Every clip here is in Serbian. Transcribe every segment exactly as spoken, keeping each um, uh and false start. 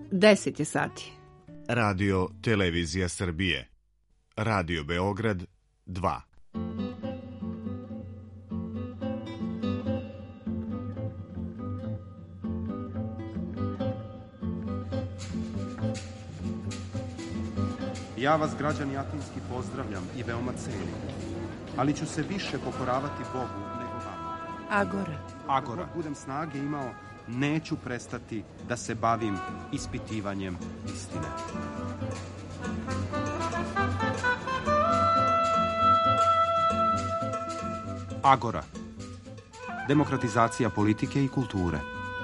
deset je sati. Radio Televizija Srbije. Radio Beograd dva. Ja vas, građani Atinski, pozdravljam i veoma cenim, ali ću se više pokoravati Bogu nego vama. Agora. Agora. Dok budem snage imao, neću prestati da se bavim ispitivanjem istine. Agora. Demokratizacija politike i kulture.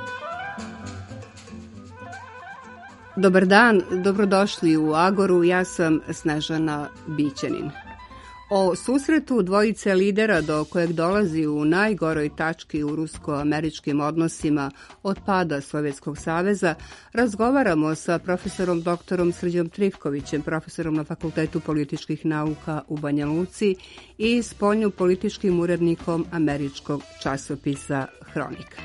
Dobar dan, dobrodošli u Agoru, ja sam Snežana Bićanin. O susretu dvojice lidera do kojeg dolazi u najgoroj tački u rusko-američkim odnosima od pada Sovjetskog saveza razgovaramo sa profesorom doktorom Srđom Trifkovićem, profesorom na Fakultetu političkih nauka u Banja Luci i spoljno-političkim urednikom američkog časopisa Hronika.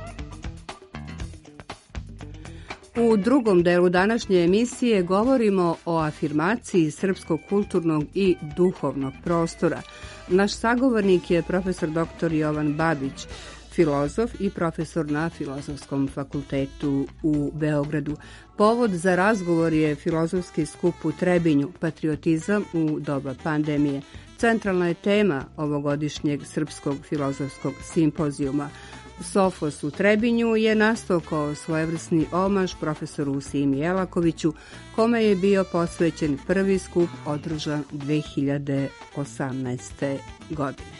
U drugom delu današnje emisije govorimo o afirmaciji srpskog kulturnog i duhovnog prostora. Naš sagovornik je profesor doktor Jovan Babić, filozof i profesor na Filozofskom fakultetu u Beogradu. Povod za razgovor je filozofski skup u Trebinju, patriotizam u doba pandemije. Centralna je tema ovogodišnjeg srpskog filozofskog simpozijuma. Sofos u Trebinju je nastao kao svojevrsni omaž profesoru Simi Jelakoviću, kome je bio posvećen prvi skup održan dve hiljade osamnaeste. godine.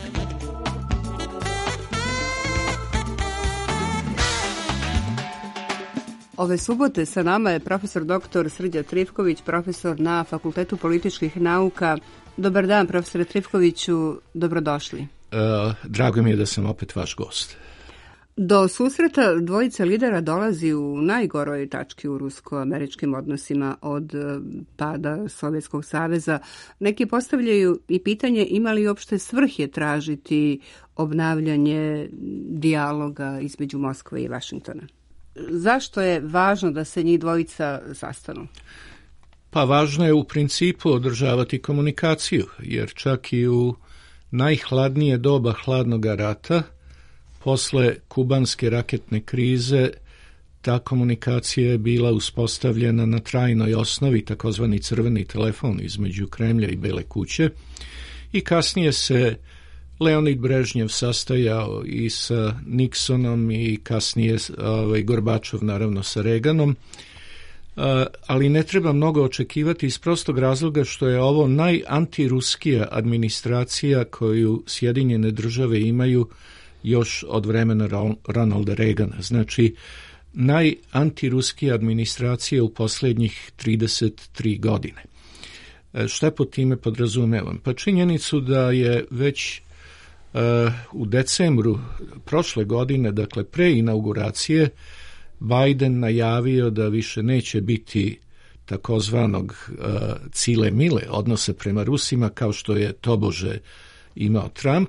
Ove subote sa nama je profesor doktor Srđa Trifković, profesor na Fakultetu političkih nauka. Dobar dan, profesore Trifkoviću, dobrodošli. Uh, drago mi je da sam opet vaš gost. Do susreta dvojice lidera dolazi u najgoroj tački u rusko-američkim odnosima od pada Sovjetskog saveza. Neki postavljaju i pitanje ima li uopšte svrhe tražiti obnavljanje dijaloga između Moskve i Vašingtona. Zašto je važno da se njih dvojica sastanu? Pa važno je u principu održavati komunikaciju, jer čak i u najhladnije doba hladnog rata, posle kubanske raketne krize, ta komunikacija je bila uspostavljena na trajnoj osnovi, takozvani crveni telefon između Kremlja i Bele kuće, i kasnije se Leonid Brežnjev sastajao i sa Nixonom i kasnije ovaj, Gorbačov naravno sa Reaganom, Uh, ali ne treba mnogo očekivati iz prostog razloga što je ovo najantiruskija administracija koju Sjedinjene države imaju još od vremena Ronalda Reagana. Znači, najantiruskija administracija u posljednjih trideset tri godine. Uh, šta pod time podrazumevam? Pa činjenicu da je već uh, u decembru prošle godine, dakle pre inauguracije, Biden najavio da više neće biti takozvanog uh, cile mile odnosa prema Rusima kao što je tobože imao Trump,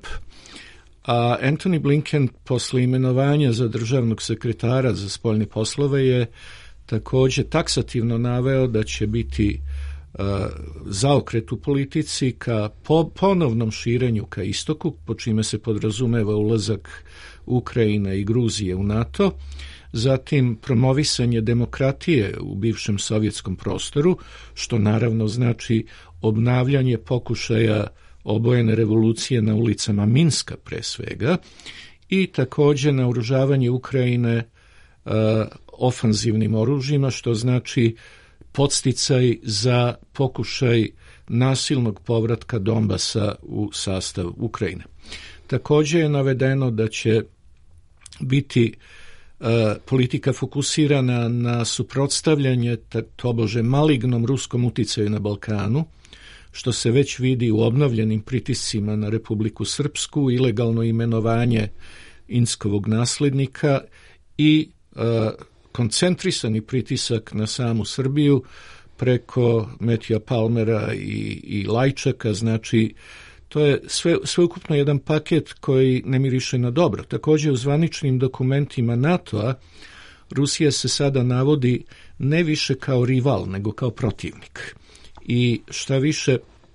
a Antony Blinken posle imenovanja za državnog sekretara za spoljne poslove je također taksativno naveo da će biti uh, zaokret u politici ka po, ponovnom širenju ka istoku, po čime se podrazumeva ulazak Ukrajine i Gruzije u NATO, zatim promovisanje demokratije u bivšem sovjetskom prostoru, što naravno znači obnavljanje pokušaja obojene revolucije na ulicama Minska pre svega, i također naoružavanje Ukrajine uh, ofanzivnim oružjima, što znači podsticaj za pokušaj nasilnog povratka Donbasa u sastav Ukrajine. Također je navedeno da će biti Uh, politika fokusirana na suprotstavljanje tobože malignom ruskom uticaju na Balkanu, što se već vidi u obnovljenim pritiscima na Republiku Srpsku, ilegalno imenovanje Inskovog nasljednika i uh, koncentrisani pritisak na samu Srbiju preko Matthewa Palmera i, i Lajčaka. Znači, to je sve, sveukupno jedan paket koji ne miriše na dobro. Također u zvaničnim dokumentima NATO-a Rusija se sada navodi ne više kao rival, nego kao protivnik. I šta više,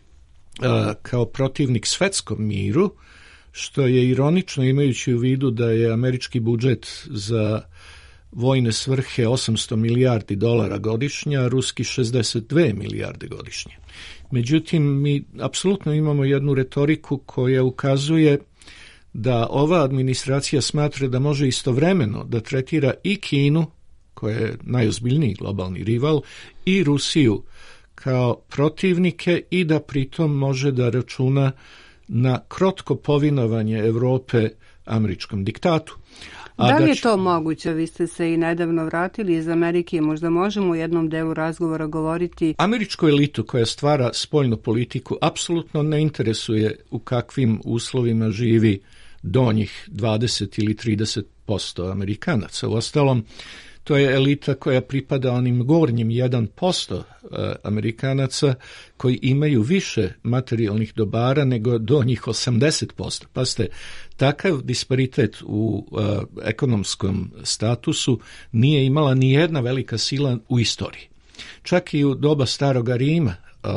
kao protivnik svetskom miru, što je ironično imajući u vidu da je američki budžet za vojne svrhe osamsto milijardi dolara godišnje, a ruski šezdeset dve milijarde godišnje. Međutim, mi apsolutno imamo jednu retoriku koja ukazuje da ova administracija smatra da može istovremeno da tretira i Kinu, koja je najozbiljniji globalni rival, i Rusiju kao protivnike i da pritom može da računa na krotko povinovanje Evrope američkom diktatu. A da li je da će... to moguće? Vi ste se i nedavno vratili iz Amerike. Možda možemo u jednom delu razgovora govoriti... Američku elitu koja stvara spoljnu politiku apsolutno ne interesuje u kakvim uslovima živi donjih dvadeset ili trideset posto Amerikanaca. Uostalom, to je elita koja pripada onim gornjim jedan posto Amerikanaca koji imaju više materijalnih dobara nego do njih osamdeset posto. Pa ste, takav disparitet u uh, ekonomskom statusu nije imala ni jedna velika sila u istoriji. Čak i u doba Staroga Rima uh,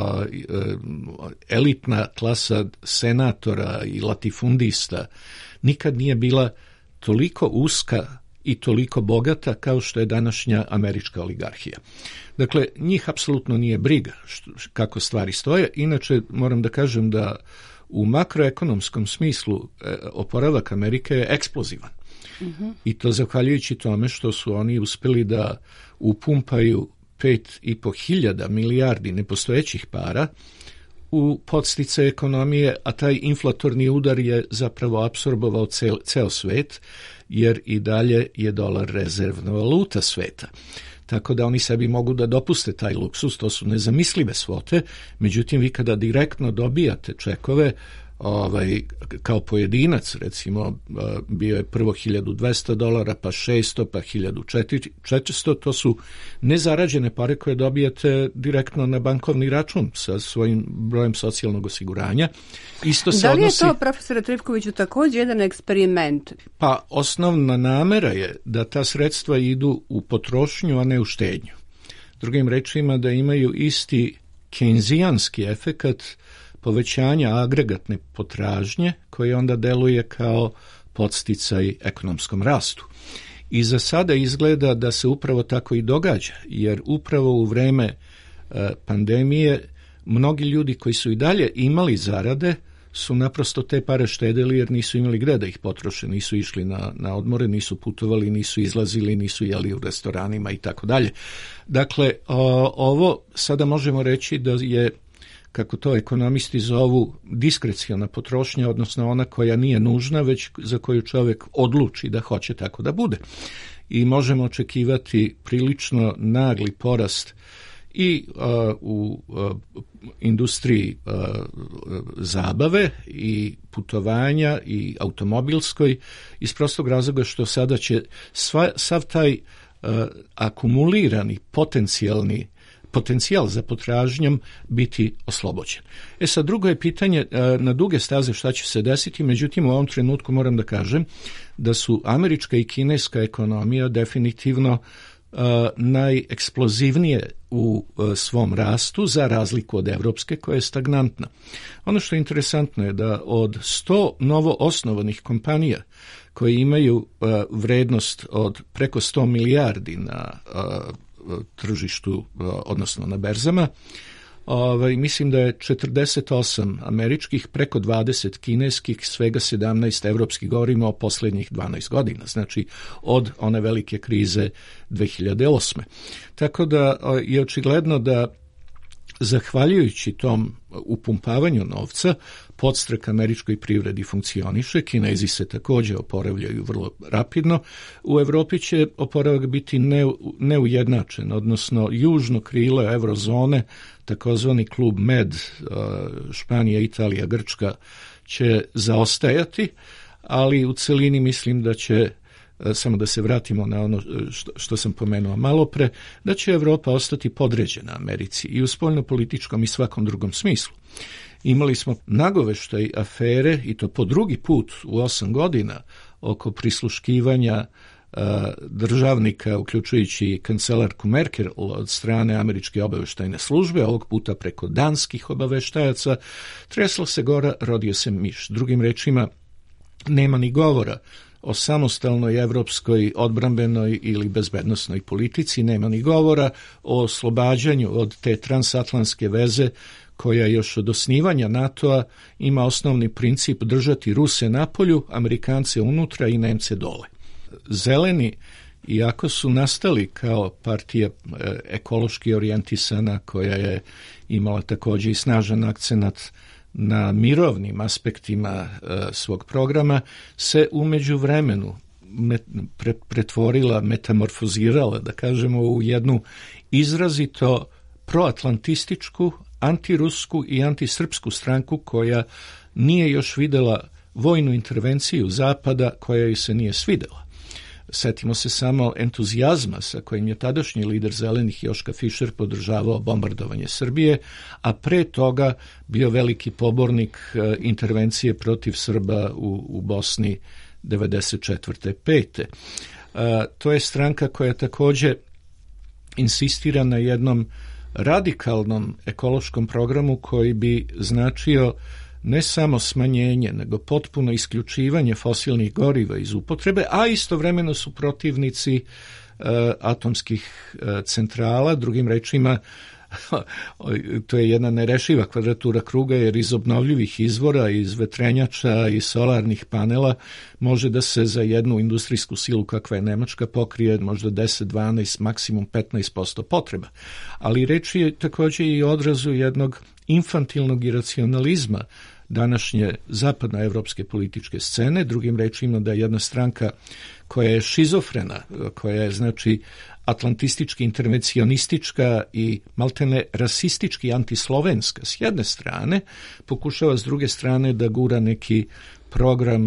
uh, elitna klasa senatora i latifundista nikad nije bila toliko uska i toliko bogata kao što je današnja američka oligarhija. Dakle, njih apsolutno nije briga što, kako stvari stoje. Inače, moram da kažem da u makroekonomskom smislu eh, oporavak Amerike je eksplozivan. Mm-hmm. I to zahvaljujući tome što su oni uspeli da upumpaju pet i po hiljada milijardi nepostojećih para u podstice ekonomije, a taj inflatorni udar je zapravo apsorbovao cel, ceo svet, jer i dalje je dolar rezervna valuta sveta. Tako da oni sebi mogu da dopuste taj luksus, to su nezamislive svote, međutim vi kada direktno dobijate čekove, ovaj, kao pojedinac, recimo bio je prvo hiljadu dvesta dolara, pa šesto, pa hiljadu četiristo, to su nezarađene pare koje dobijete direktno na bankovni račun sa svojim brojem socijalnog osiguranja. Isto se da li je odnosi... to, profesore Trifkoviću, također jedan eksperiment? Pa osnovna namera je da ta sredstva idu u potrošnju, a ne u štednju. Drugim rečima da imaju isti kejnzijanski efekat povećanja agregatne potražnje koji onda deluje kao podsticaj ekonomskom rastu. I za sada izgleda da se upravo tako i događa, jer upravo u vreme e, pandemije mnogi ljudi koji su i dalje imali zarade su naprosto te pare štedeli jer nisu imali gde da ih potroše, nisu išli na, na odmore, nisu putovali, nisu izlazili, nisu jeli u restoranima i tako dalje. Dakle, o, ovo sada možemo reći da je, kako to ekonomisti zovu, diskreciona potrošnja, odnosno ona koja nije nužna, već za koju čovjek odluči da hoće tako da bude. I možemo očekivati prilično nagli porast i uh, u uh, industriji uh, zabave i putovanja i automobilskoj, iz prostog razloga što sada će sva, sav taj uh, akumulirani potencijalni potencijal za potražnjom biti oslobođen. E sad, drugo je pitanje na duge staze šta će se desiti, međutim u ovom trenutku moram da kažem da su američka i kineska ekonomija definitivno uh, najeksplozivnije u uh, svom rastu za razliku od evropske koja je stagnantna. Ono što je interesantno je da od sto novo osnovanih kompanija koje imaju uh, vrednost od preko sto milijardi na uh, tržištu, odnosno na berzama, ovaj, mislim da je četrdeset osam američkih, preko dvadeset kineskih, svega sedamnaest evropskih, govorimo o posljednjih dvanaest godina, znači od one velike krize dve hiljade osme. Tako da je očigledno da zahvaljujući tom upumpavanju novca, podstrek američkoj privredi funkcioniše, Kinezi se također oporavljaju vrlo rapidno, u Evropi će oporavak biti neujednačen, odnosno južno krilo eurozone, takozvani klub Med, Španija, Italija, Grčka, će zaostajati, ali u celini mislim da će, samo da se vratimo na ono što, što sam pomenuo malo pre, da će Evropa ostati podređena Americi i u spoljnopolitičkom i svakom drugom smislu. Imali smo nagoveštaj afere, i to po drugi put u osam godina, oko prisluškivanja državnika, uključujući kancelarku Merkel od strane američke obaveštajne službe, ovog puta preko danskih obaveštajaca, tresla se gora, rodio se miš. Drugim rečima, nema ni govora o samostalnoj evropskoj odbrambenoj ili bezbednosnoj politici, nema ni govora o oslobađanju od te transatlantske veze koja još od osnivanja NATO-a ima osnovni princip držati Ruse napolju, Amerikance unutra i Nemce dole. Zeleni, iako su nastali kao partija ekološki orijentisana koja je imala također i snažan akcenat na mirovnim aspektima svog programa, se u međuvremenu pretvorila, metamorfozirala, da kažemo, u jednu izrazito proatlantističku, antirusku i antisrpsku stranku koja nije još videla vojnu intervenciju Zapada koja joj se nije svidela. Setimo se samo entuzijazma sa kojim je tadašnji lider Zelenih Joška Fišer podržavao bombardovanje Srbije, a pre toga bio veliki pobornik intervencije protiv Srba u, u Bosni devedeset četvrte pete To je stranka koja također insistira na jednom radikalnom ekološkom programu koji bi značio ne samo smanjenje, nego potpuno isključivanje fosilnih goriva iz upotrebe, a istovremeno su protivnici e, atomskih e, centrala. Drugim rečima, to je jedna nerešiva kvadratura kruga, jer iz obnovljivih izvora, iz vetrenjača i solarnih panela može da se za jednu industrijsku silu kakva je Nemačka pokrije možda deset, dvanaest, maksimum petnaest posto potreba. Ali reč je također i odrazu jednog infantilnog iracionalizma današnje zapadnoevropske političke scene, drugim rečima da je jedna stranka koja je šizofrena, koja je znači atlantistički intervencionistička i maltene rasistički antislovenska s jedne strane, pokušava s druge strane da gura neki program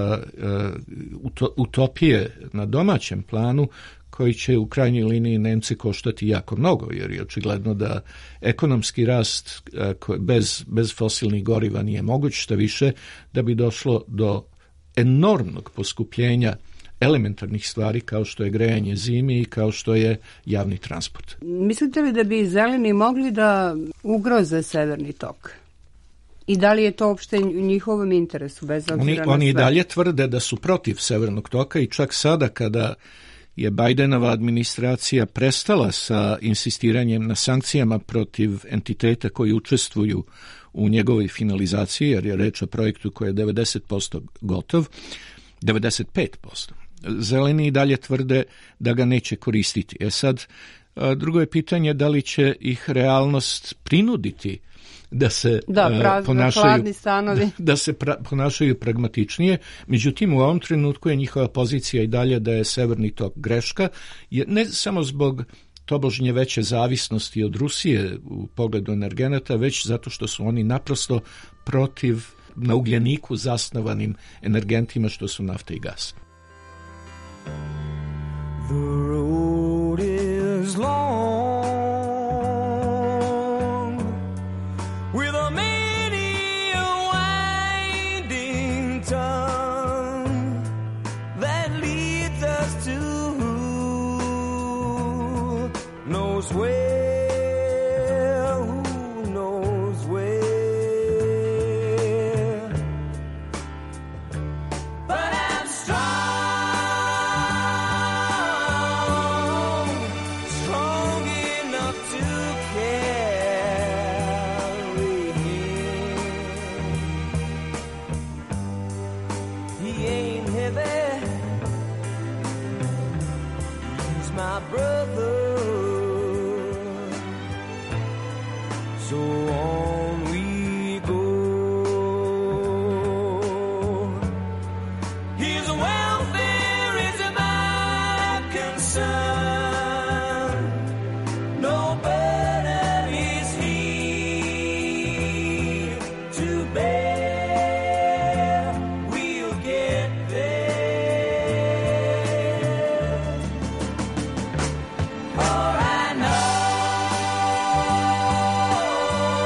uh, uh, utopije na domaćem planu koji će u krajnjoj liniji Nemce koštati jako mnogo, jer je očigledno da ekonomski rast uh, bez, bez fosilnih goriva nije moguć, šta više da bi došlo do enormnog poskupljenja elementarnih stvari kao što je grejanje zimi i kao što je javni transport. Mislite li da bi zeleni mogli da ugroze Severni tok? I da li je to uopšte u njihovom interesu? Bez obzira oni na oni sve? i dalje tvrde da su protiv Severnog toka i čak sada kada je Bidenova administracija prestala sa insistiranjem na sankcijama protiv entiteta koji učestvuju u njegovoj finalizaciji, jer je reč o projektu koji je devedeset posto gotov, devedeset pet posto. Zeleni i dalje tvrde da ga neće koristiti. E sad, drugo je pitanje da li će ih realnost prinuditi da se da, prazno, ponašaju da, da se pra, ponašaju pragmatičnije. Međutim, u ovom trenutku je njihova pozicija i dalje da je Severni tok greška, jer ne samo zbog tobožnje veće zavisnosti od Rusije u pogledu energenata, već zato što su oni naprosto protiv na ugljeniku zasnovanim energentima što su nafta i gas. The road is long with a many a winding tongue that leads us to who knows where. My brother, so on we go. His welfare is my concern. No burden is he to bear. We'll get there. For I know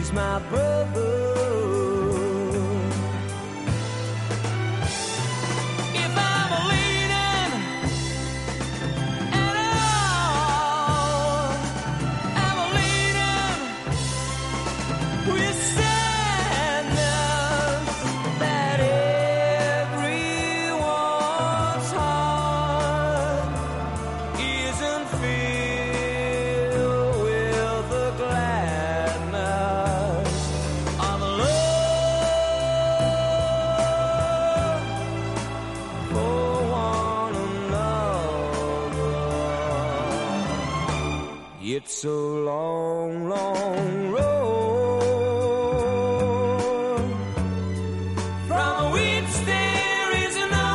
He's my brother. If I'm leaning at all, I'm leaning with sadness that everyone's heart isn't filled with the gladness of love for one another. It's a long, long road from which there is no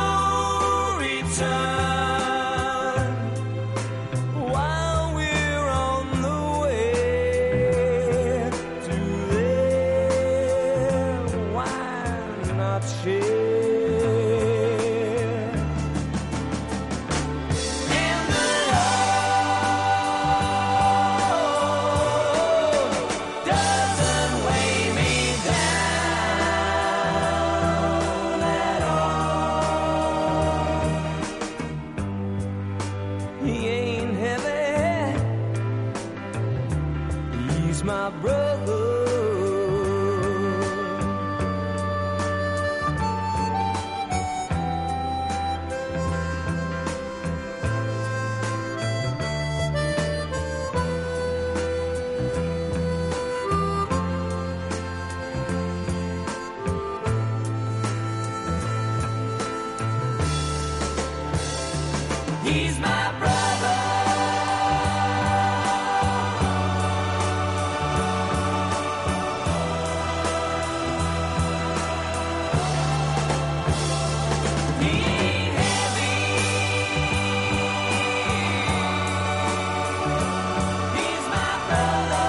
return. While we're on the way to there, why not share? And the road doesn't weigh me down at all. He ain't heavy. He's my brother. He's my brother. He ain't heavy. He's my brother.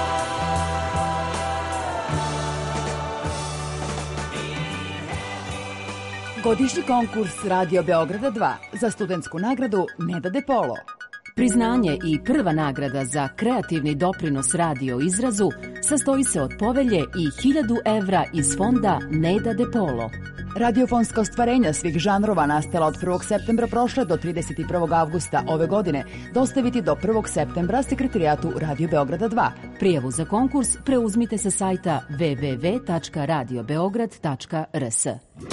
He ain't heavy. Godišnji konkurs Radio Beograda dva za studentsku nagradu Neda De Polo. Priznanje i prva nagrada za kreativni doprinos radio izrazu sastoji se od povelje i hiljadu evra iz fonda Neda De Polo. Radiofonska ostvarenja svih žanrova nastala od prvog septembra prošle do trideset prvog avgusta ove godine dostaviti do prvog septembra sekretarijatu Radio Beograda dva. Prijavu za konkurs preuzmite sa sajta w w w tačka radio beograd tačka r s.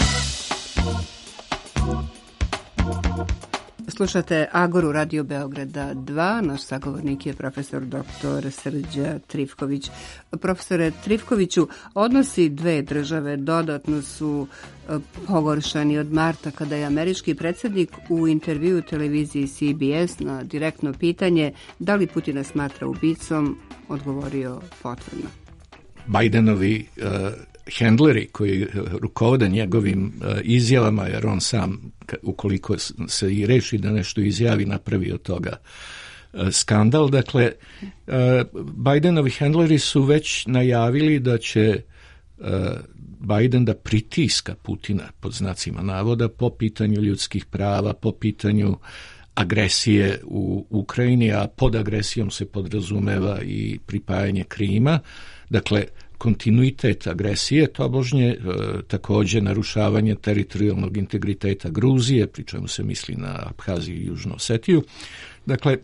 Slušate Agoru Radio Beograda dva, naš sagovornik je profesor doktor Srđa Trifković. Profesore Trifkoviću, odnosi dve države dodatno su e, pogoršani od marta kada je američki predsjednik u intervjuu televiziji C B S na direktno pitanje da li Putina smatra ubicom odgovorio potvrdno. Bidenovi uh, handleri koji rukovode njegovim uh, izjavama, jer on sam, ukoliko se i reši da nešto izjavi, napravi od toga uh, skandal. Dakle, uh, Bidenovi handleri su već najavili da će uh, Biden da pritiska Putina, pod znacima navoda, po pitanju ljudskih prava, po pitanju agresije u Ukrajini, a pod agresijom se podrazumeva i pripajanje Krima. Dakle, kontinuitet agresije, tobožnje, e, također narušavanje teritorijalnog integriteta Gruzije, pri čemu se misli na Abhaziju i Južnu Osetiju. Dakle,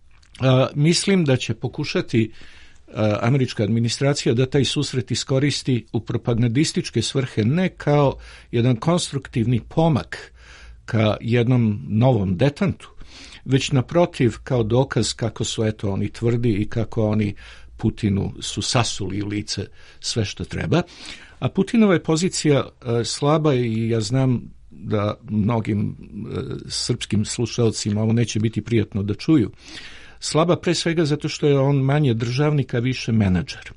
a, mislim da će pokušati a, američka administracija da taj susret iskoristi u propagandističke svrhe, ne kao jedan konstruktivni pomak ka jednom novom detantu, već naprotiv kao dokaz kako su, eto, oni tvrdi i kako oni Putinu su sasuli u lice sve što treba. A Putinova je pozicija e, slaba i ja znam da mnogim e, srpskim slušalcima ovo neće biti prijatno da čuju. Slaba pre svega zato što je on manje državnik, a više menadžer.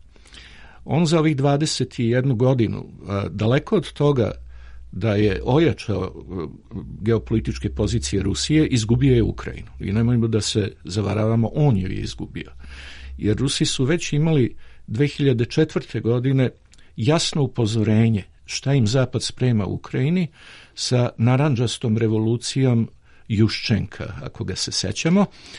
On za ovih dvadeset jednu godinu, e, daleko od toga da je ojačao geopolitičke pozicije Rusije, izgubio je Ukrajinu. I nemojmo da se zavaravamo, on ju je izgubio. Jer Rusi su već imali dve hiljade četvrte. godine jasno upozorenje šta im Zapad sprema u Ukrajini sa narandžastom revolucijom Juščenka, ako ga se sećamo.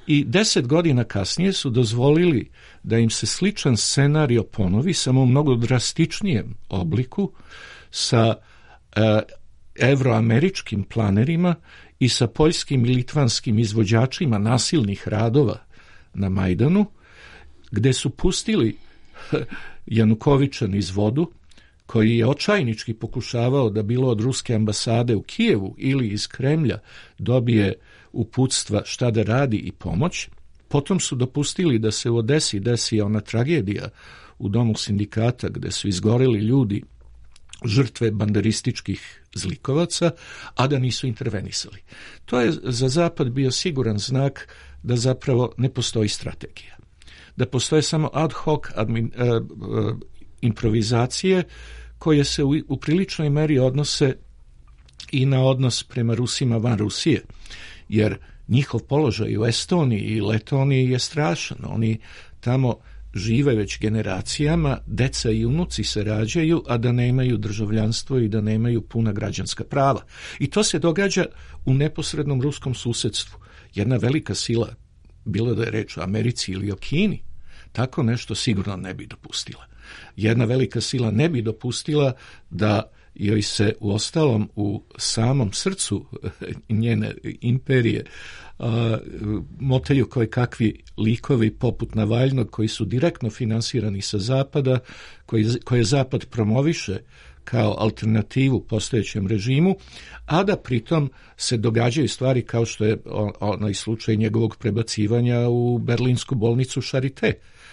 I deset godina kasnije su dozvolili da im se sličan scenario ponovi, samo u mnogo drastičnijem obliku, sa e, evroameričkim planerima i sa poljskim i litvanskim izvođačima nasilnih radova na Majdanu, gde su pustili Janukovića niz vodu, koji je očajnički pokušavao da bilo od ruske ambasade u Kijevu ili iz Kremlja dobije uputstva šta da radi i pomoć. Potom su dopustili da se u Odesi desi ona tragedija u domu sindikata gde su izgoreli ljudi, žrtve banderističkih zlikovaca, a da nisu intervenisali. To je za Zapad bio siguran znak da zapravo ne postoji strategija. Da postoje samo ad hoc admin, uh, uh, improvizacije koje se u, u priličnoj meri odnose i na odnos prema Rusima van Rusije, jer njihov položaj u Estoniji i Letoniji je strašan. Oni tamo žive već generacijama, deca i unuci se rađaju, a da nemaju državljanstvo i da nemaju puna građanska prava. I to se događa u neposrednom ruskom susedstvu. Jedna velika sila, bilo da je reč o Americi ili o Kini, tako nešto sigurno ne bi dopustila. Jedna velika sila ne bi dopustila da joj se u ostalom u samom srcu njene imperije a, motelju koje kakvi likovi poput Navaljnog koji su direktno finansirani sa Zapada, koji, koje Zapad promoviše kao alternativu postojećem režimu, a da pritom se događaju stvari kao što je onaj slučaj njegovog prebacivanja u berlinsku bolnicu Charité.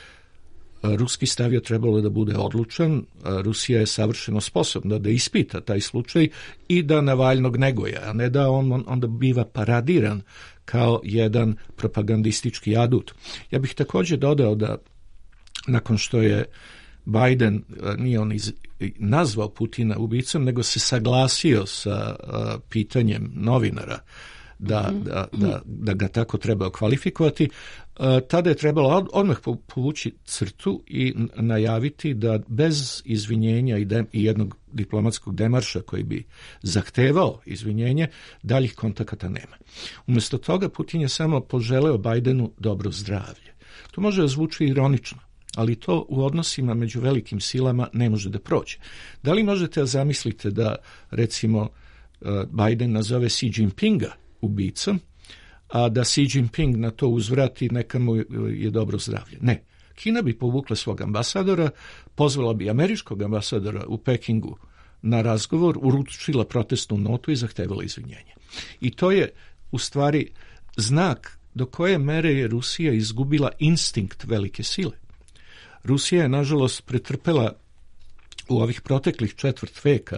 Ruski stav je trebalo da bude odlučan, Rusija je savršeno sposobna da ispita taj slučaj i da Navaljnog neguje, a ne da on onda biva paradiran kao jedan propagandistički adut. Ja bih također dodao da nakon što je Biden, nije on iz, nazvao Putina ubicom, nego se saglasio sa uh, pitanjem novinara da, da, da, da ga tako treba kvalifikovati, uh, tada je trebalo odmah povući crtu i najaviti da bez izvinjenja i, de, i jednog diplomatskog demarša koji bi zahtevao izvinjenje, daljih kontakata nema. Umjesto toga Putin je samo poželeo Bidenu dobro zdravlje. To može zvuči ironično, ali to u odnosima među velikim silama ne može da prođe. Da li možete zamisliti da, recimo, Biden nazove Xi Jinpinga ubicom, a da Xi Jinping na to uzvrati neka mu je dobro zdravlje? Ne. Kina bi povukla svog ambasadora, pozvala bi američkog ambasadora u Pekingu na razgovor, uručila protestnu notu i zahtevala izvinjenje. I to je u stvari znak do koje mere je Rusija izgubila instinkt velike sile. Rusija je, nažalost, pretrpela u ovih proteklih četvrt veka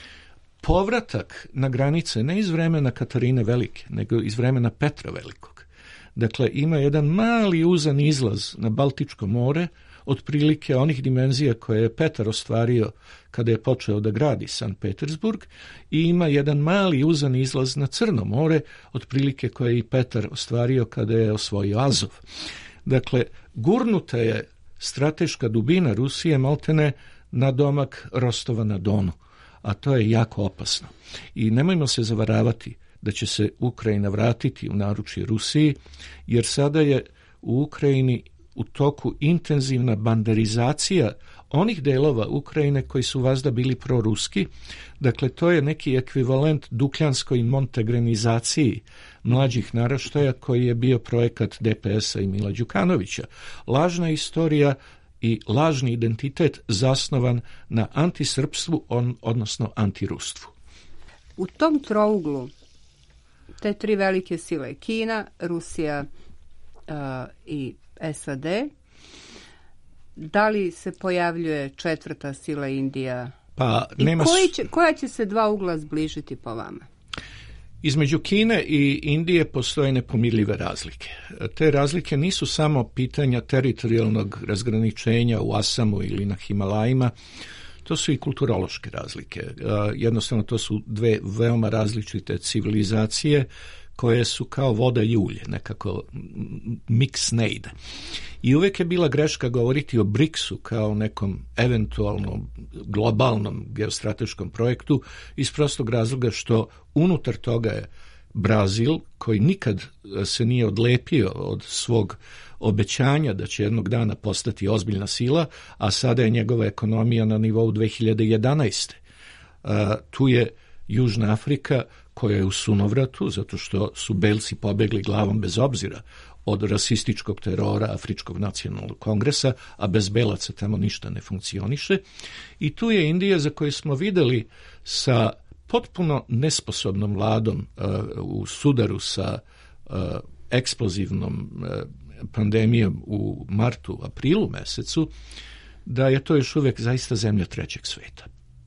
povratak na granice ne iz vremena Katarine Velike, nego iz vremena Petra Velikog. Dakle, ima jedan mali uzan izlaz na Baltičko more, otprilike onih dimenzija koje je Petar ostvario kada je počeo da gradi Sankt Petersburg, i ima jedan mali uzan izlaz na Crno more, otprilike koje je i Petar ostvario kada je osvojio Azov. Dakle, gurnuta je strateška dubina Rusije maltene na domak Rostova na Donu, a to je jako opasno. I nemojmo se zavaravati da će se Ukrajina vratiti u naručje Rusiji, jer sada je u Ukrajini u toku intenzivna banderizacija onih delova Ukrajine koji su vazda bili proruski. Dakle, to je neki ekvivalent dukljanskoj montegrenizaciji mlađih naraštaja koji je bio projekat D P S-a i Mila Đukanovića. Lažna istorija i lažni identitet zasnovan na antisrpstvu, on, odnosno antirustvu. U tom trouglu te tri velike sile, Kina, Rusija uh, i S A D, da li se pojavljuje četvrta sila Indija? Pa, I nema... koji će, koja će se dva ugla zbližiti po vama? Između Kine i Indije postoje nepomirljive razlike. Te razlike nisu samo pitanja teritorijalnog razgraničenja u Asamu ili na Himalajima, to su i kulturološke razlike. Jednostavno, to su dve veoma različite civilizacije koje su kao voda i ulje, nekako mix ne ide. I uvijek je bila greška govoriti o briksu kao nekom eventualnom globalnom geostrateškom projektu iz prostog razloga što unutar toga je Brazil, koji nikad se nije odlepio od svog obećanja da će jednog dana postati ozbiljna sila, a sada je njegova ekonomija na nivou dve hiljade jedanaeste. Tu je Južna Afrika koja je u sunovratu, zato što su belci pobegli glavom bez obzira od rasističkog terora Afričkog nacionalnog kongresa, a bez belaca tamo ništa ne funkcioniše. I tu je Indija, za koju smo videli sa potpuno nesposobnom vladom uh, u sudaru sa uh, eksplozivnom uh, pandemijom u martu, aprilu mesecu, da je to još uvijek zaista zemlja trećeg sveta.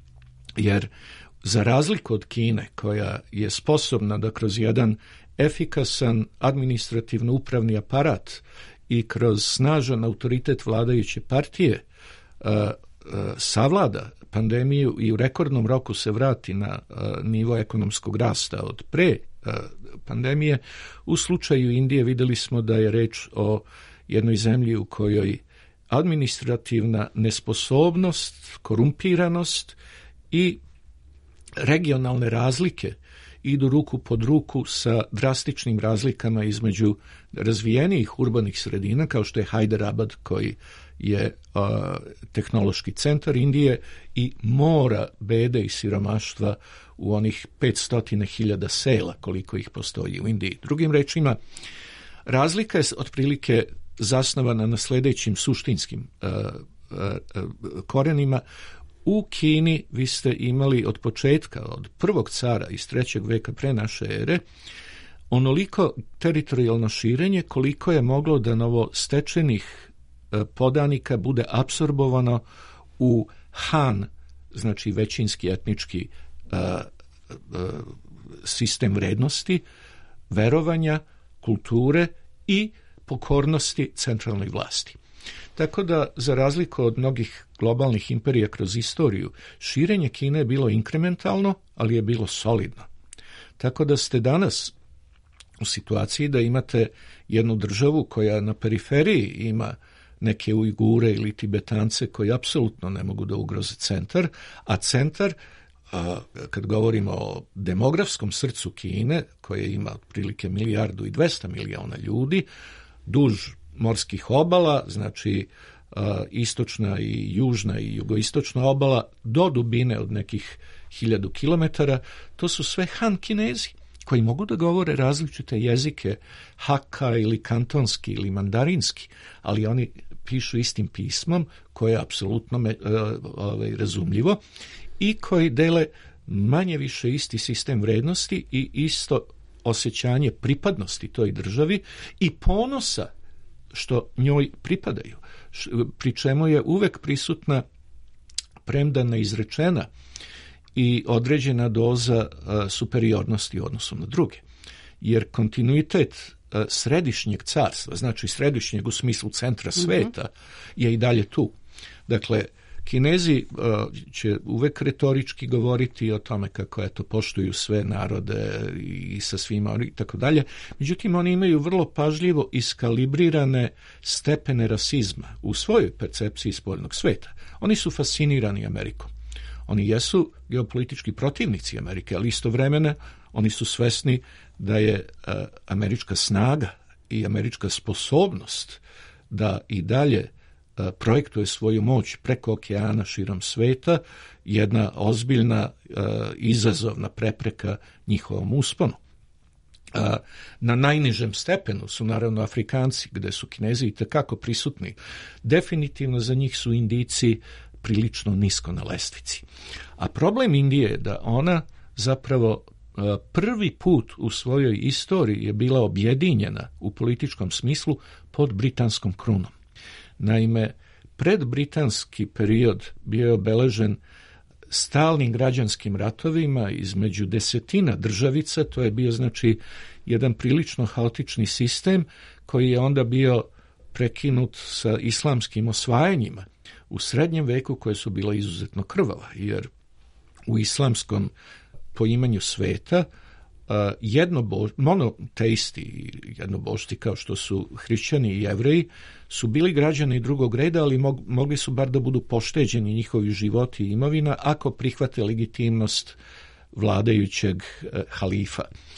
Jer za razliku od Kine, koja je sposobna da kroz jedan efikasan administrativno-upravni aparat i kroz snažan autoritet vladajuće partije uh, uh, savlada pandemiju i u rekordnom roku se vrati na uh, nivo ekonomskog rasta od pre uh, pandemije, u slučaju Indije vidjeli smo da je reč o jednoj zemlji u kojoj administrativna nesposobnost, korumpiranost i regionalne razlike idu ruku pod ruku sa drastičnim razlikama između razvijenijih urbanih sredina, kao što je Hyderabad, koji je uh, tehnološki centar Indije, i mora bede i siromaštva u onih petsto hiljada sela koliko ih postoji u Indiji. Drugim rečima, razlika je otprilike zasnovana na sljedećim suštinskim uh, uh, uh, korenima. U Kini vi ste imali od početka, od prvog cara iz trećeg veka pre naše ere, onoliko teritorijalno širenje koliko je moglo da novostečenih podanika bude apsorbovano u Han, znači većinski etnički uh, uh, sistem vrednosti, verovanja, kulture i pokornosti centralnoj vlasti. Tako da, za razliku od mnogih globalnih imperija kroz istoriju, širenje Kine je bilo inkrementalno, ali je bilo solidno. Tako da ste danas u situaciji da imate jednu državu koja na periferiji ima neke Ujgure ili Tibetance koji apsolutno ne mogu da ugroze centar, a centar, kad govorimo o demografskom srcu Kine, koje ima otprilike milijardu i dvesta miliona ljudi, duž morskih obala, znači uh, istočna i južna i jugoistočna obala, do dubine od nekih hiljadu kilometara, to su sve Han Kinezi, koji mogu da govore različite jezike, Hakka ili kantonski ili mandarinski, ali oni pišu istim pismom, koje je apsolutno me, uh, ovaj, razumljivo, i koji dele manje više isti sistem vrednosti i isto osjećanje pripadnosti toj državi i ponosa što njoj pripadaju, pri čemu je uvek prisutna, premda neizrečena, i određena doza uh, superiornosti u odnosu na druge. Jer kontinuitet uh, središnjeg carstva, znači središnjeg u smislu centra sveta, mm-hmm. je i dalje tu. Dakle, Kinezi uh, će uvek retorički govoriti o tome kako eto poštuju sve narode i sa svima i tako dalje. Međutim, oni imaju vrlo pažljivo iskalibrirane stepene rasizma u svojoj percepciji spoljnog sveta. Oni su fascinirani Amerikom. Oni jesu geopolitički protivnici Amerike, ali istovremeno oni su svesni da je uh, američka snaga i američka sposobnost da i dalje projektuje svoju moć preko okeana širom sveta, jedna ozbiljna uh, izazovna prepreka njihovom usponu. Uh, na najnižem stepenu su naravno Afrikanci, gde su Kinezi itekako prisutni. Definitivno za njih su Indijci prilično nisko na lestvici. A problem Indije je da ona zapravo uh, prvi put u svojoj istoriji je bila objedinjena u političkom smislu pod britanskom krunom. Naime, predbritanski period bio je obeležen stalnim građanskim ratovima između desetina državica, to je bio znači jedan prilično haotični sistem koji je onda bio prekinut sa islamskim osvajanjima u srednjem veku, koje su bila izuzetno krvava, jer u islamskom poimanju sveta Uh, jednobo, monoteisti, jednobošti kao što su hrišćani i jevreji, su bili građani drugog reda, ali mog, mogli su bar da budu pošteđeni njihovi životi i imovina ako prihvate legitimnost vladajućeg uh, halifa.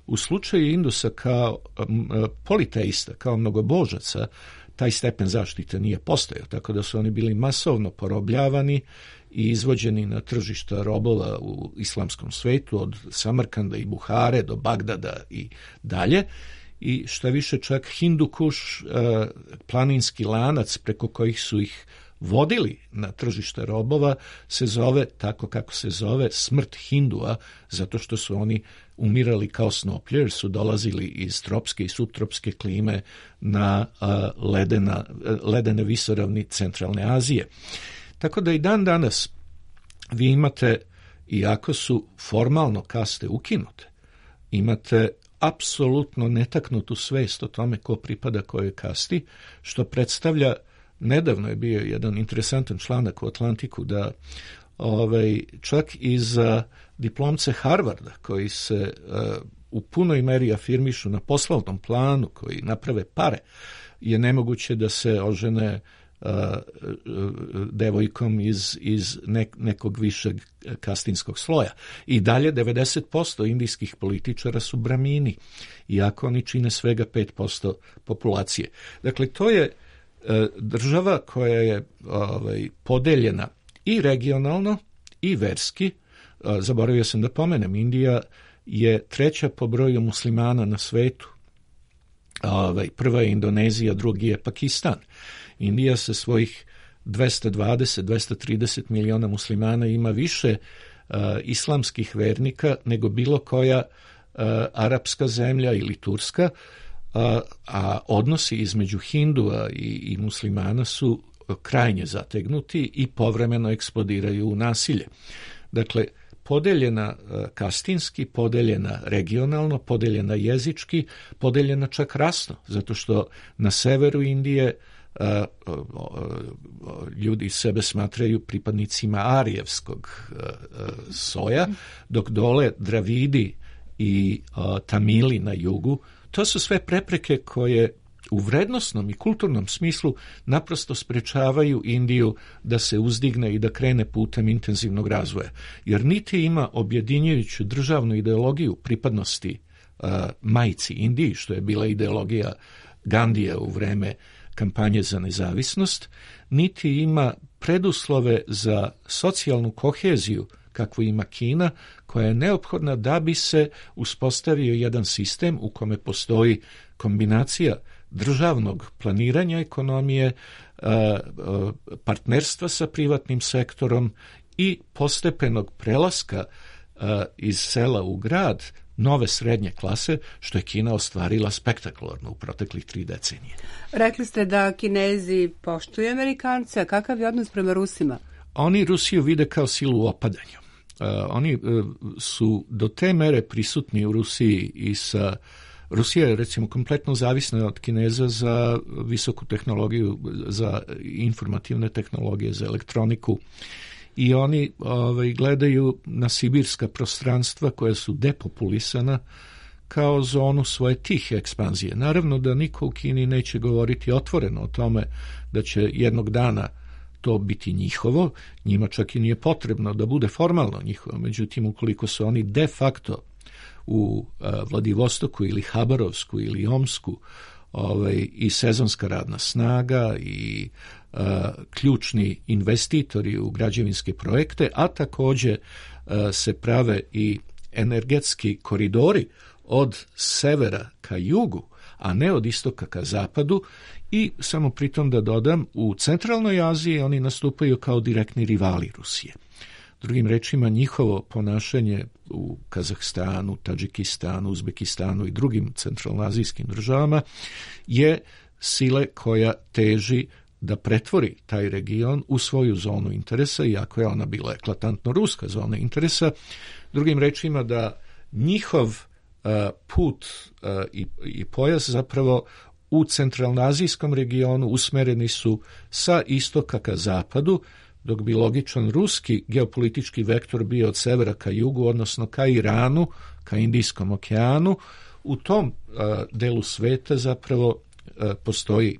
U slučaju Indusa kao um, politeista, kao mnogobožaca, taj stepen zaštite nije postojao, tako da su oni bili masovno porobljavani i izvođeni na tržišta robova u islamskom svetu, od Samarkanda i Buhare do Bagdada i dalje. I šta više, čak Hindukuš, uh, planinski lanac preko kojih su ih vodili na tržište robova, se zove tako kako se zove, smrt Hindua, zato što su oni umirali kao snoplje, jer su dolazili iz tropske i subtropske klime na uh, ledena, uh, ledene visoravni centralne Azije. Tako da i dan danas vi imate, iako su formalno kaste ukinute, imate apsolutno netaknutu svest o tome ko pripada kojoj kasti, što predstavlja, nedavno je bio jedan interesantan članak u Atlantiku da ovaj, čak iz uh, diplomce Harvarda koji se uh, u punoj meri afirmišu na poslovnom planu, koji naprave pare, je nemoguće da se ožene uh, devojkom iz, iz nek, nekog višeg kastinskog sloja. I dalje devedeset posto indijskih političara su bramini, iako oni čine svega pet posto populacije. Dakle, to je država koja je ovaj, podeljena i regionalno i verski. Zaboravio sam da pomenem, Indija je treća po broju muslimana na svetu. Ovaj, prva je Indonezija, drugi je Pakistan. Indija sa svojih dvesta dvadeset do dvesta trideset miliona muslimana ima više uh, islamskih vernika nego bilo koja uh, arapska zemlja ili turska, a, a odnosi između Hindua i, i muslimana su krajnje zategnuti i povremeno eksplodiraju u nasilje. Dakle, podeljena kastinski, podeljena regionalno, podeljena jezički, podeljena čak rasno, zato što na severu Indije a, a, a, ljudi sebe smatraju pripadnicima arijevskog a, a, soja, dok dole Dravidi i a, Tamili na jugu. To su sve prepreke koje u vrednosnom i kulturnom smislu naprosto sprečavaju Indiju da se uzdigne i da krene putem intenzivnog razvoja. Jer niti ima objedinjujuću državnu ideologiju pripadnosti uh, majci Indiji, što je bila ideologija Gandija u vreme kampanje za nezavisnost, niti ima preduslove za socijalnu koheziju kakvu ima Kina, koja je neophodna da bi se uspostavio jedan sistem u kome postoji kombinacija državnog planiranja ekonomije, partnerstva sa privatnim sektorom i postepenog prelaska iz sela u grad nove srednje klase, što je Kina ostvarila spektakularno u proteklih tri decenije. Rekli ste da Kinezi poštuju Amerikance, a kakav je odnos prema Rusima? Oni Rusiju vide kao silu u opadanju. Uh, oni uh, su do te mere prisutni u Rusiji i sa Rusija je recimo kompletno zavisna od Kineza za visoku tehnologiju, za informativne tehnologije, za elektroniku i oni ovaj, gledaju na sibirska prostranstva koja su depopulisana kao zonu svoje tihe ekspanzije. Naravno da niko u Kini neće govoriti otvoreno o tome da će jednog dana to biti njihovo, njima čak i nije potrebno da bude formalno njihovo, međutim ukoliko su oni de facto u a, Vladivostoku ili Habarovsku ili Omsku ovaj, i sezonska radna snaga i a, ključni investitori u građevinske projekte, a također a, se prave i energetski koridori od severa ka jugu, a ne od istoka ka zapadu, i samo pritom da dodam, u centralnoj Aziji oni nastupaju kao direktni rivali Rusije. Drugim rečima, njihovo ponašanje u Kazahstanu, Tadžikistanu, Uzbekistanu i drugim centralnoazijskim državama je sile koja teži da pretvori taj region u svoju zonu interesa, iako je ona bila eklatantno ruska zona interesa. Drugim rečima, da njihov uh, put uh, i, i pojas zapravo u centralnoazijskom regionu usmereni su sa istoka ka zapadu, dok bi logičan ruski geopolitički vektor bio od severa ka jugu, odnosno ka Iranu, ka Indijskom okeanu. U tom uh, delu sveta zapravo uh, postoji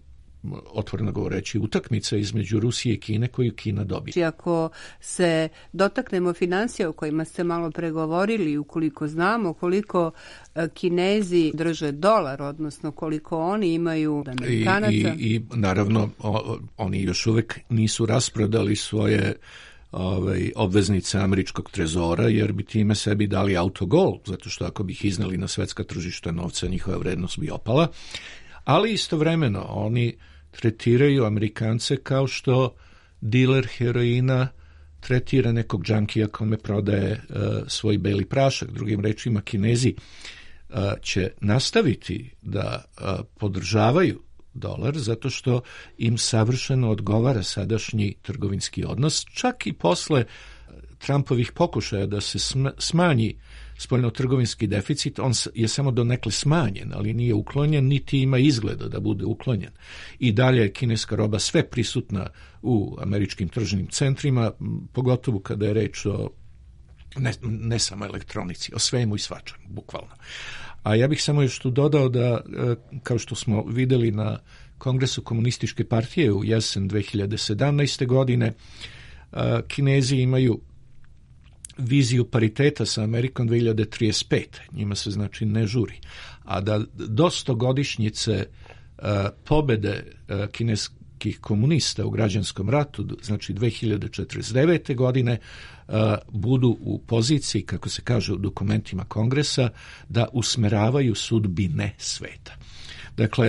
otvoreno govoreći, utakmica između Rusije i Kine koju Kina dobije. Ako se dotaknemo financija o kojima ste malo pregovorili, ukoliko znamo koliko Kinezi drže dolar, odnosno koliko oni imaju Amerikanaca. I, i, i naravno o, oni još uvek nisu rasprodali svoje ovaj, obveznice američkog trezora, jer bi time sebi dali autogol, zato što ako bi ih izneli na svetska tržišta novca, njihova vrednost bi opala. Ali istovremeno oni tretiraju Amerikance kao što diler heroina tretira nekog džankija kome prodaje uh, svoj beli prašak. Drugim rečima, Kinezi uh, će nastaviti da uh, podržavaju dolar zato što im savršeno odgovara sadašnji trgovinski odnos, čak i posle Trumpovih pokušaja da se smanji spoljnotrgovinski deficit, on je samo donekle smanjen, ali nije uklonjen, niti ima izgleda da bude uklonjen. I dalje je kineska roba sve prisutna u američkim tržnim centrima, pogotovo kada je reč o ne, ne samo elektronici, o svemu i svačemu, bukvalno. A ja bih samo još tu dodao da, kao što smo videli na Kongresu komunističke partije u jesen dve hiljade sedamnaeste. godine, Kinezi imaju viziju pariteta sa Amerikom dve hiljade trideset pete. Njima se znači ne žuri. A da do stogodišnjice pobede kineskih komunista u građanskom ratu, znači dve hiljade četrdeset devete. godine, budu u poziciji, kako se kaže u dokumentima Kongresa, da usmeravaju sudbine sveta. Dakle,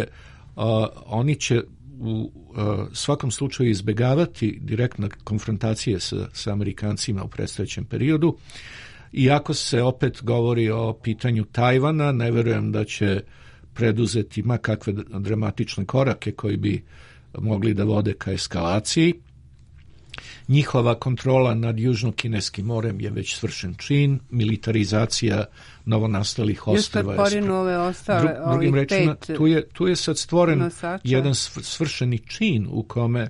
oni će u svakom slučaju izbegavati direktne konfrontacije sa, sa Amerikancima u predstojećem periodu. Iako se opet govori o pitanju Tajvana, ne verujem da će preduzeti ma kakve dramatične korake koji bi mogli da vode ka eskalaciji. Njihova kontrola nad Južno-Kineskim morem je već svršen čin, militarizacija novonastalih ostrva. Još kad porinu ove ostale, Dru, drugim rečima, pet tu je, tu je sad stvoren nosača. jedan svršeni čin u kome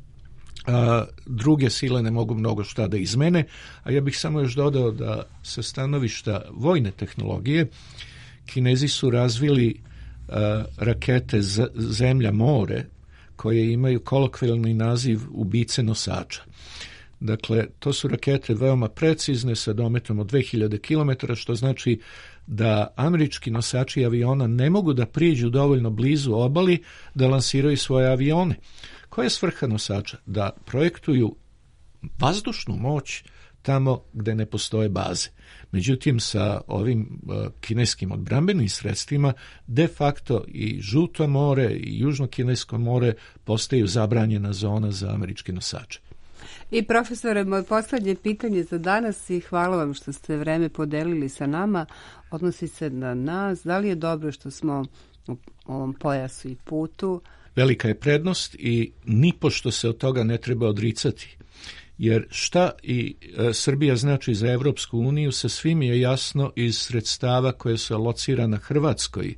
a, druge sile ne mogu mnogo šta da izmene, a ja bih samo još dodao da sa stanovišta vojne tehnologije Kinezi su razvili a, rakete z, zemlja-more koje imaju kolokvijalni naziv ubice nosača. Dakle, to su rakete veoma precizne sa dometom od dve hiljade kilometara, što znači da američki nosači aviona ne mogu da priđu dovoljno blizu obali da lansiraju svoje avione. Koja je svrha nosača? Da projektuju vazdušnu moć tamo gde ne postoje baze. Međutim, sa ovim uh, kineskim odbrambenim sredstvima de facto i Žuto more i Južno-Kinesko more postaju zabranjena zona za američke nosače. I profesore, moje poslednje pitanje za danas i hvala vam što ste vreme podelili sa nama, odnosi se na nas. Da li je dobro što smo u ovom pojasu i putu? Velika je prednost i nipošto se od toga ne treba odricati. Jer šta i e, Srbija znači za Evropsku uniju, sa svim je jasno iz sredstava koje su alocirana Hrvatskoj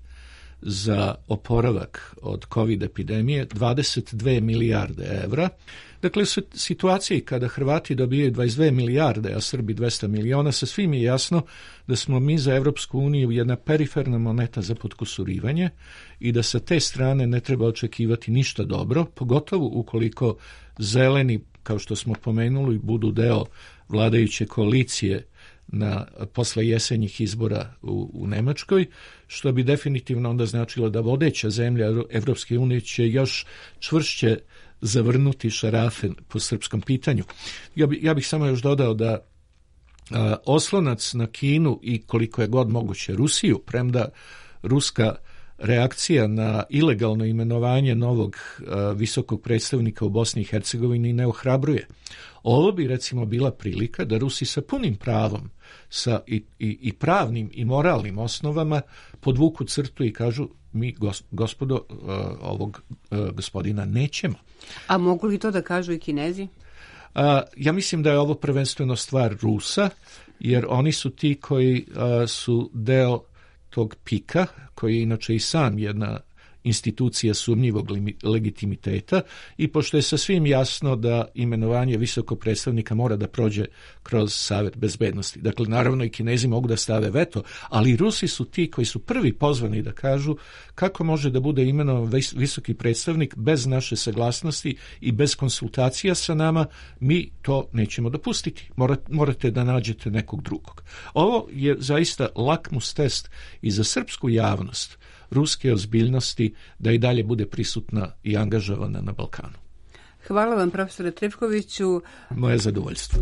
za oporavak od COVID epidemije, dvadeset dve milijarde evra. Dakle, u situaciji kada Hrvati dobijaju dvadeset dve milijarde, a Srbi dvesta miliona, sa svim je jasno da smo mi za Evropsku uniju jedna periferna moneta za potkusurivanje i da sa te strane ne treba očekivati ništa dobro, pogotovo ukoliko zeleni, kao što smo pomenuli, budu deo vladajuće koalicije na posle jesenjih izbora u, u Nemačkoj, što bi definitivno onda značilo da vodeća zemlja Evropske unije će još čvršće zavrnuti šarafe po srpskom pitanju. Ja, bi, ja bih samo još dodao da a, oslonac na Kinu i koliko je god moguće Rusiju, premda ruska reakcija na ilegalno imenovanje novog a, visokog predstavnika u Bosni i Hercegovini ne ohrabruje. Ovo bi recimo bila prilika da Rusi sa punim pravom, sa i, i, i pravnim i moralnim osnovama podvuku crtu i kažu mi gos, gospodo uh, ovog uh, gospodina nećemo. A mogu li to da kažu i Kinezi? Uh, ja mislim da je ovo prvenstveno stvar Rusa, jer oni su ti koji uh, su deo tog pika, koji je inače i sam jedna institucija sumnjivog legitimiteta i pošto je sasvim jasno da imenovanje visokog predstavnika mora da prođe kroz Savet bezbednosti. Dakle, naravno i Kinezi mogu da stave veto, ali i Rusi su ti koji su prvi pozvani da kažu kako može da bude imenovan visoki predstavnik bez naše saglasnosti i bez konsultacija sa nama, mi to nećemo dopustiti. Morate da nađete nekog drugog. Ovo je zaista lakmus test i za srpsku javnost ruske ozbiljnosti da i dalje bude prisutna i angažovana na Balkanu. Hvala vam, profesore Trifkoviću. Moje zadovoljstvo.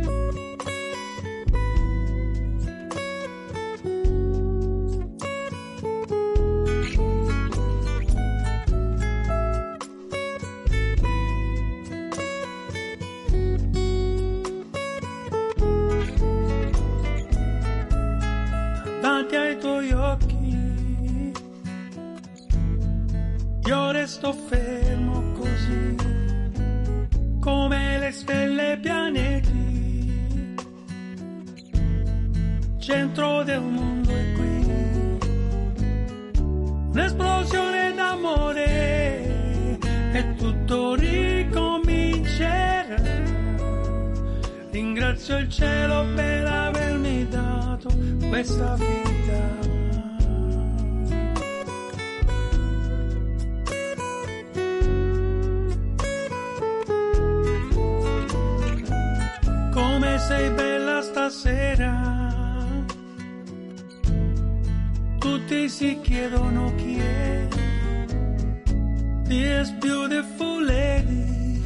Davanti ai tuoi occhi io resto fermo così come le stelle e pianeti, centro del mondo è qui, un'esplosione d'amore e tutto ricomincerà. Ringrazio il cielo per avermi dato questa vita. Come sei bella stasera, tutti si chiedono chi è, this beautiful lady,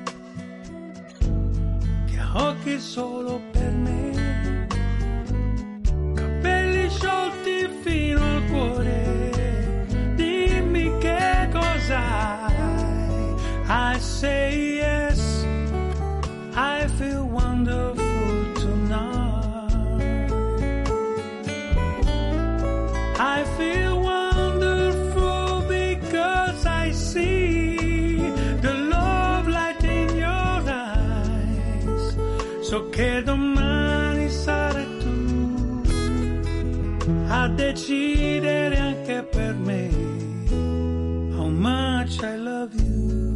che ha occhi solo per me, capelli sciolti fino al cuore, dimmi che cos'hai, I say yes, I feel wonderful tonight. I feel wonderful because I see the love light in your eyes. So che domani sarai tu a decidere anche per me how much I love you.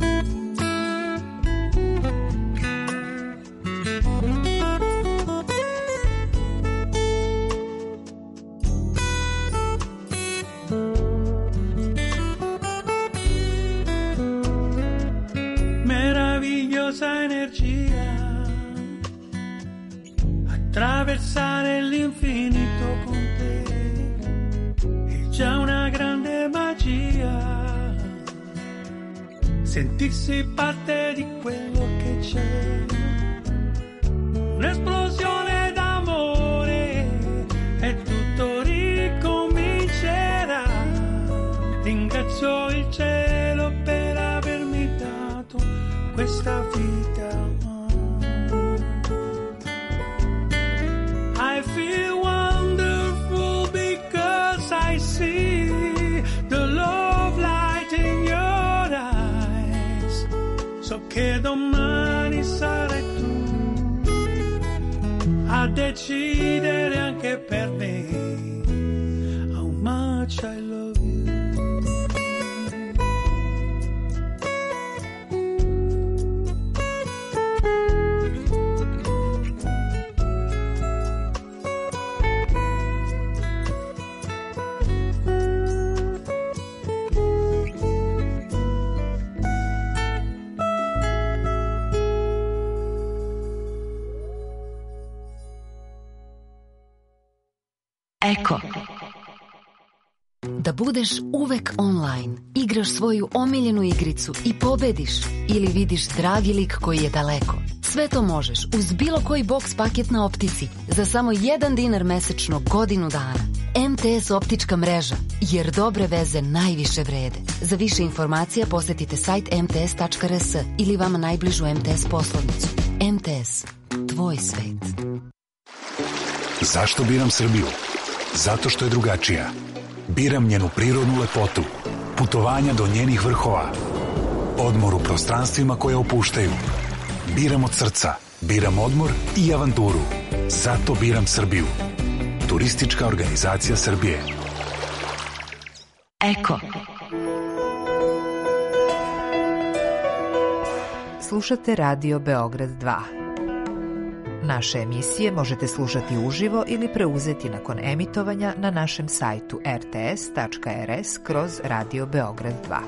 Meravigliosa energia, attraversare l'infinito con te è già una grande magia, sentirsi parte di quello che c'è, un'esplosione d'amore e tutto ricomincerà. Ringrazio il cielo per avermi dato questa vita. I feel wonderful because I see the love light in your eyes. So che domani sarai tu a decidere anche per me how much I love you. Eko. Da budeš uvek online, igraš svoju omiljenu igricu i pobediš ili vidiš dragi lik koji je daleko. Sve to možeš uz bilo koji boks paket na Optici za samo jedan dinar mesečno godinu dana. M T S optička mreža, jer dobre veze najviše vrede. Za više informacija posetite sajt em te es tačka er es ili vama najbližu M T S poslovnicu. M T S, tvoj svet. Zašto biram Srbiju? Zato što je drugačija. Biram njenu prirodnu lepotu, putovanja do njenih vrhova, odmor u prostranstvima koje opuštaju. Biram od srca, biram odmor i avanturu. Zato biram Srbiju. Turistička organizacija Srbije. Eko. Slušate Radio Beograd dva. Naše emisije možete slušati uživo ili preuzeti nakon emitovanja na našem sajtu r t s tačka r s kroz Radio Beograd dva.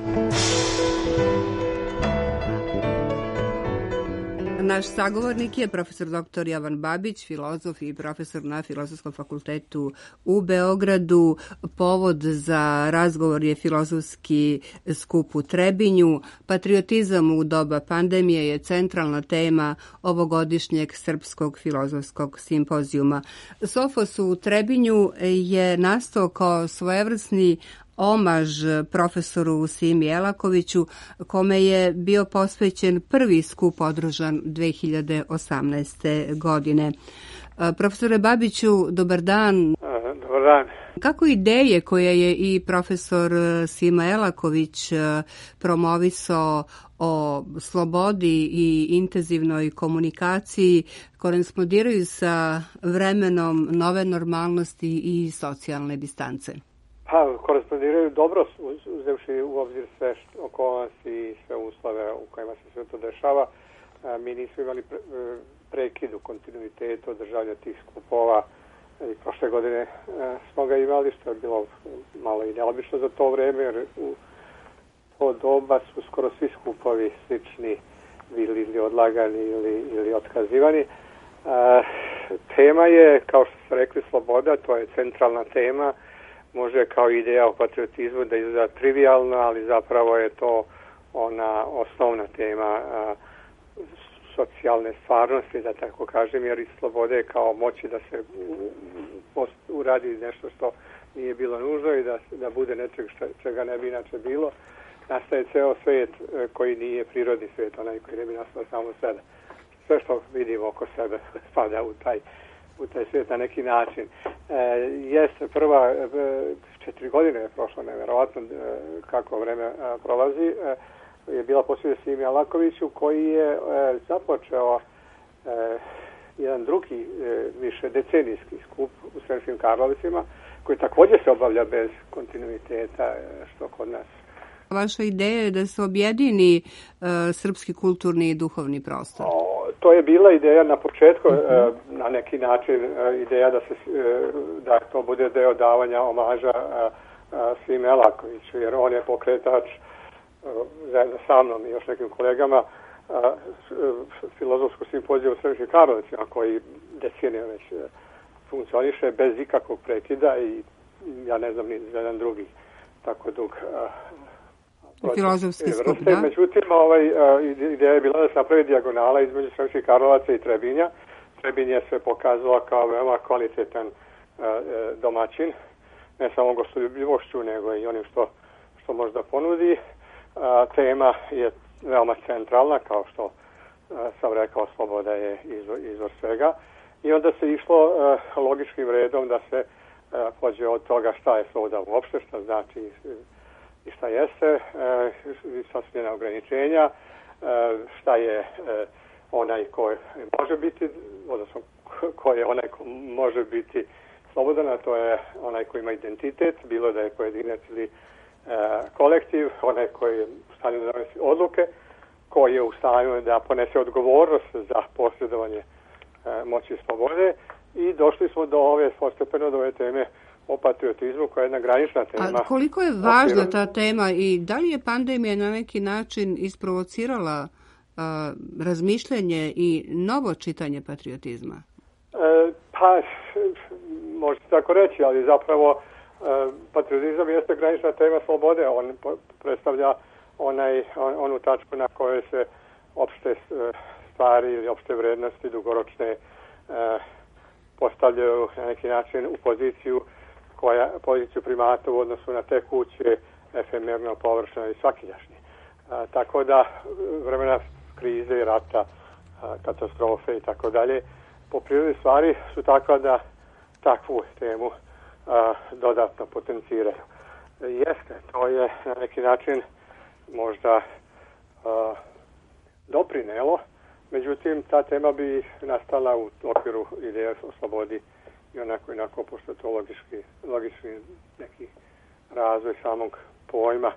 Naš sagovornik je profesor doktor Jovan Babić, filozof i profesor na Filozofskom fakultetu u Beogradu. Povod za razgovor je filozofski skup u Trebinju. Patriotizam u doba pandemije je centralna tema ovogodišnjeg Srpskog filozofskog simpozijuma. Sofos u Trebinju je nastao kao svojevrsni omaž profesoru Simi Elakoviću, kome je bio posvećen prvi skup održan dve hiljade osamnaeste. godine. Profesore Babiću, dobar dan. Dobar dan. Kako ideje koje je i profesor Sima Elaković promovisao o slobodi i intenzivnoj komunikaciji korespondiraju sa vremenom nove normalnosti i socijalne distance? Pa, korespondiraju dobro, uzevši u obzir sve okolnosti i sve uslove u kojima se sve to dešava. Mi nismo imali prekid u kontinuitetu održavanja tih skupova. I prošle godine smo ga imali, što je bilo malo i neobično za to vreme, jer u to doba su skoro svi skupovi slični bili ili odlagani ili, ili otkazivani. Tema je, kao što ste rekli, sloboda, to je centralna tema. Može kao ideja o patriotizmu da izgleda trivialna, ali zapravo je to ona osnovna tema a, socijalne stvarnosti, da tako kažem, jer i slobode kao moći da se u, u, uradi nešto što nije bilo nužno i da, da bude nečeg što, čega ne bi inače bilo. Nastaje ceo svijet koji nije prirodni svijet, onaj koji ne bi nastao samo sebe. Sve što vidimo oko sebe spada u taj u taj svijet na neki način. E, jeste, prva e, četiri godine je prošlo, nevjerovatno e, kako vreme e, prolazi, e, je bila posvećena Simi Elakoviću, koji je e, započeo e, jedan drugi e, više decenijski skup u Sremskim Karlovicima, koji također se obavlja bez kontinuiteta, e, što kod nas. Vaša ideja je da se objedini e, srpski kulturni i duhovni prostor. O, to je bila ideja na početku, uh-huh. e, na neki način e, ideja da se e, da to bude deo davanja omaža e, e, Simi Elakoviću, jer on je pokretač e, zajedno sa mnom i još nekim kolegama e, filozofskog simpozija u Sremskim Karlovicima, koji decenije već e, funkcioniše bez ikakvog prekida i ja ne znam ni za jedan drugi tako dug e, filozofski skup, da? Međutim, ovaj, ideja je bila da se napravi dijagonala između Sremskih Karlovaca i Trebinja. Trebinj je se pokazala kao veoma kvalitetan uh, domaćin, ne samo gostoljubivošću, nego i onim što, što može da ponudi. Uh, tema je veoma centralna, kao što uh, sam rekao, sloboda je izvor, izvor svega. I onda se išlo uh, logičkim redom da se uh, pođe od toga šta je sloboda uopšte, šta znači i šta jeste, e, sasvijena ograničenja, e, šta je e, onaj ko može biti, odnosno ko je onaj ko može biti slobodan, a to je onaj ko ima identitet, bilo da je pojedinac ili e, kolektiv, onaj koji je u stanju da donesi odluke, koji je u stanju da ponese odgovornost za posjedovanje e, moći i slobode, i došli smo do ove, postepeno do ove teme o patriotizmu, koja je jedna granična tema. A koliko je važna ta tema i da li je pandemija na neki način isprovocirala a, razmišljanje i novo čitanje patriotizma? E, pa, možete tako reći, ali zapravo e, patriotizam jeste granična tema slobode. On predstavlja onaj, on, onu tačku na kojoj se opšte stvari ili opšte vrednosti dugoročne e, postavljaju na neki način u poziciju koja poziciju primata u odnosu na te kuće efemerno, površno i svakidašnje. A, tako da vremena krize i rata, a, katastrofe i tako dalje, po prirodi stvari su takva da takvu temu a, dodatno potenciraju. Jeste, to je na neki način možda a, doprinelo, međutim ta tema bi nastala u okviru ideje o slobodi i onako inako, pošto to logički, logični neki razvoj samog pojma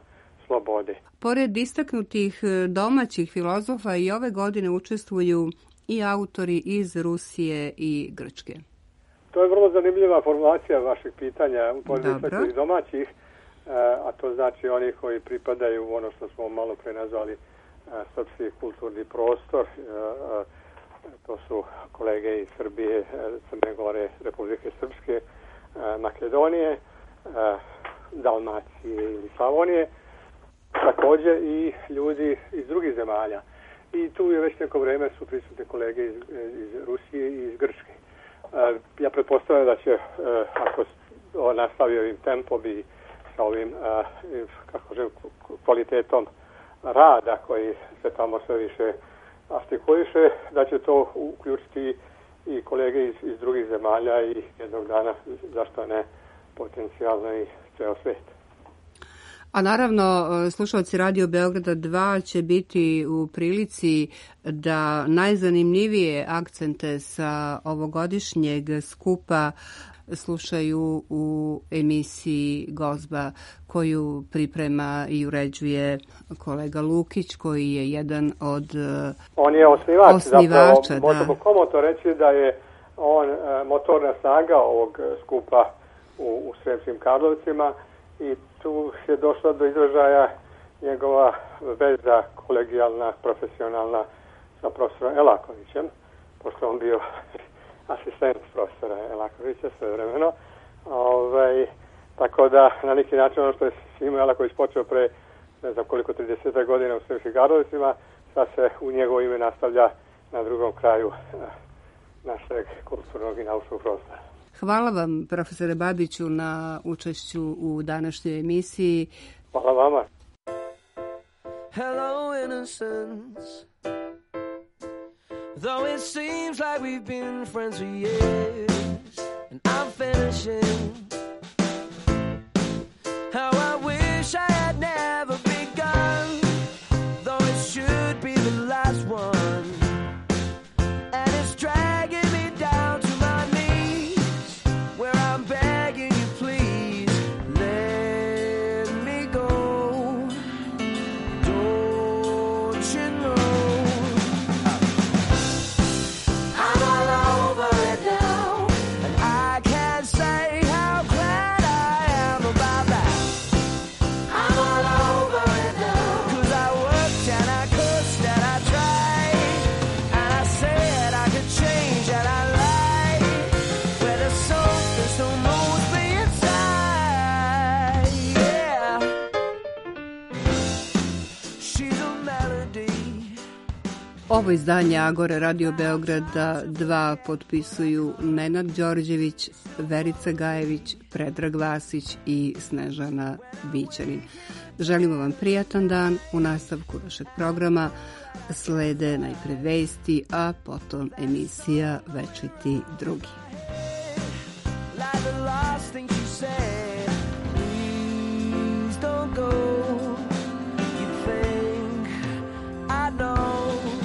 slobode. Pored istaknutih domaćih filozofa i ove godine učestvuju i autori iz Rusije i Grčke. To je vrlo zanimljiva formulacija vaših pitanja, pored Dobro. istaknutih domaćih, a to znači oni koji pripadaju u ono što smo malo pre nazvali srpski kulturni prostor. To su kolege iz Srbije, Crne Gore, Republike Srpske, Makedonije, Dalmacije ili Slavonije, također i ljudi iz drugih zemalja. I tu je već neko vreme su prisutne kolege iz, iz Rusije i iz Grčke. Ja pretpostavljam da će, ako nastavi ovim tempom i sa ovim, kako kažem, kvalitetom rada koji se tamo sve više artikuliše, da će to uključiti i kolege iz, iz drugih zemalja i jednog dana, zašto ne, potencijalno i ceo svet. A naravno, slušalci Radio Beograda dva će biti u prilici da najzanimljivije akcente sa ovogodišnjeg skupa slušaju u emisiji Gozba koju priprema i uređuje kolega Lukić, koji je jedan od On je osnivač, osnivača, zapravo, da. možemo komotno reći da je on motorna snaga ovog skupa u, u Sremskim Karlovcima i tu je došla do izražaja njegova veza kolegijalna, profesionalna sa profesorom Elakovićem, pošto on bio asistent profesora Elakovića svevremeno. Ovaj, tako da na neki način ono što je Simo Elaković počeo pre ne znam koliko trideset godina u Sremskim Karlovcima, sad se u njegovo ime nastavlja na drugom kraju našeg kulturnog i naučnog prostora. Hvala vam, profesore Babiću, na učešću u današnjoj emisiji. Hvala vama. Hello, innocence. Though it seems like we've been friends for years, and I'm finishing. How I wish I had never begun, though it should be the last one. And it's dragging me down to my knees, where I'm begging you, please, let me go. Don't you know? I'm all over it now, and I can't say how glad I am about that. I'm all over it now, 'cause I worked and I cursed and I tried, and I said I could change and I lied, but there's something so moves me inside, yeah. She's a melody. Ovo izdanje Agore Radio Beograda dva potpisuju Nenad Đorđević, Verica Gajević, Predrag Vasić i Snežana Bićanin. Želimo vam prijatan dan. U nastavku našeg programa slede najpre vesti, a potom emisija Večiti drugi. Like the last thing she said, please don't go. You think I know.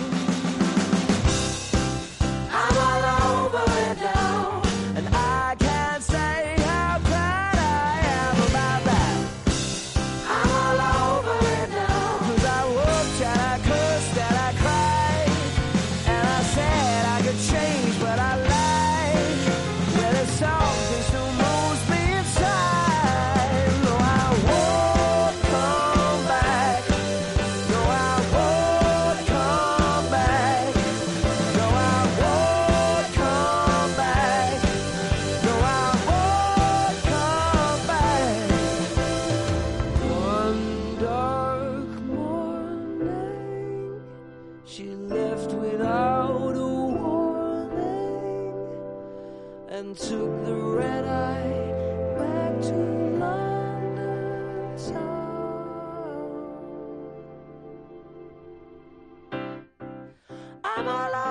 I'm all over it now, and I can't say how glad I am about that. I'm all over it now, 'cause I worked and I cursed and I cried, and I said I could change, but I lied. Well, it's something still moves me inside. No, I won't come back. No, I won't come back. No, I won't come back. No, I won't come back. One dark morning, she left without a warning and took the red eye back to London town. I'm all